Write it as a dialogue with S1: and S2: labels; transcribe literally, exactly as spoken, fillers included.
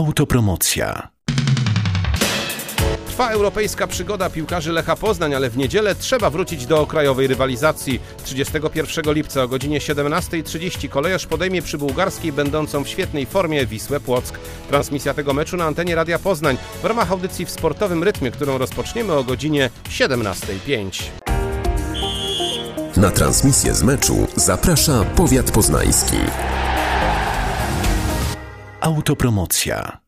S1: Autopromocja.
S2: Trwa europejska przygoda piłkarzy Lecha Poznań, ale w niedzielę trzeba wrócić do krajowej rywalizacji. trzydziestego pierwszego lipca o godzinie siedemnasta trzydzieści kolejarz podejmie przy bułgarskiej, będącą w świetnej formie, Wisłę Płock. Transmisja tego meczu na antenie Radia Poznań w ramach audycji w sportowym rytmie, którą rozpoczniemy o godzinie siedemnasta pięć.
S3: Na transmisję z meczu zaprasza powiat poznański.
S1: Autopromocja.